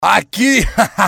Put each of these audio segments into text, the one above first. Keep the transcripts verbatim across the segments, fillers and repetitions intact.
Aqui,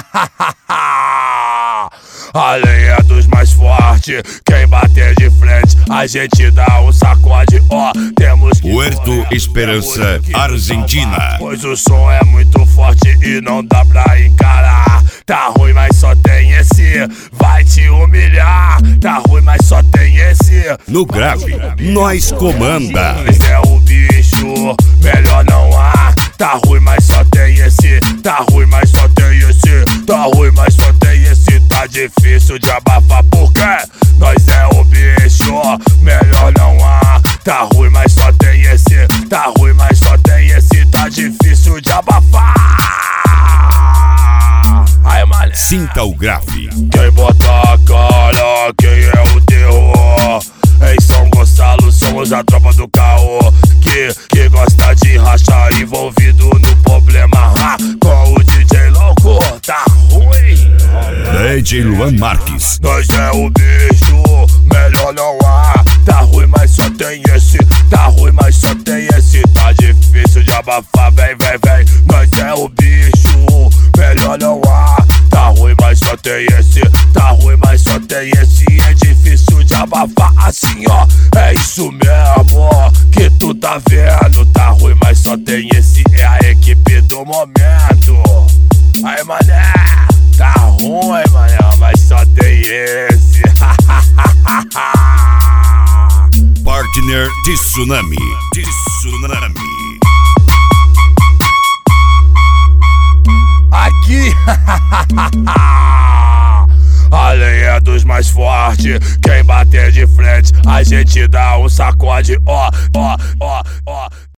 a lenha dos mais fortes, quem bater de frente, a gente dá um sacode, ó. Temos que Puerto Esperança, Argentina. Pois o som é muito forte e não dá pra encarar. Tá ruim, mas só tem esse, vai te humilhar. Tá ruim, mas só tem esse. No grave, nós comanda. Nós é o bicho, melhor não há. Tá ruim, mas só tem esse. Tá ruim, mas só tem esse. Tá ruim, mas só tem esse. Tá difícil de abafar porque nós é o bicho, melhor não há. Tá ruim, mas só tem esse. Tá ruim, mas só tem esse. Tá difícil de abafar. Aí, mané, sinta o grave. Quem bota a cara, quem é o terror? Em São Gonçalo somos a tropa do caô, Que, que gosta de rachar, envolvido no problema ha, com o D J louco, tá ruim. D J Luan Marques. Nós é o bicho, melhor não há. Tá ruim, mas só tem esse. Tá ruim, mas só tem esse. Tá difícil de abafar, vem, vem, vem. Nós é o bicho, melhor não há. Tá ruim, mas só tem esse. Tá ruim, mas só tem esse. É difícil de abafar assim, ó. É isso mesmo que tu tá vendo. Tá ruim, mas só tem esse. É a equipe do momento. Aí, mané, tá ruim, mané, mas só tem esse. Partner de Tsunami. De Tsunami. Aqui, a lenha dos mais fortes, quem bater de frente, a gente dá um sacode, ó, ó, ó, ó.